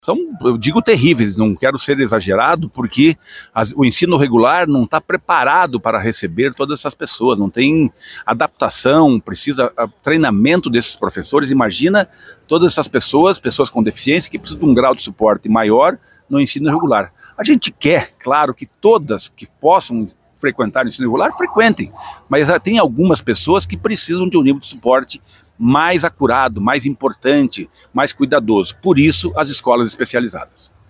São, eu digo, terríveis, não quero ser exagerado, porque o ensino regular não está preparado para receber todas essas pessoas, não tem adaptação, precisa treinamento desses professores. Imagina todas essas pessoas com deficiência, que precisam de um grau de suporte maior no ensino regular. A gente quer, claro, que todas que possam frequentar o ensino regular, frequentem, mas tem algumas pessoas que precisam de um nível de suporte mais acurado, mais importante, mais cuidadoso. Por isso, as escolas especializadas.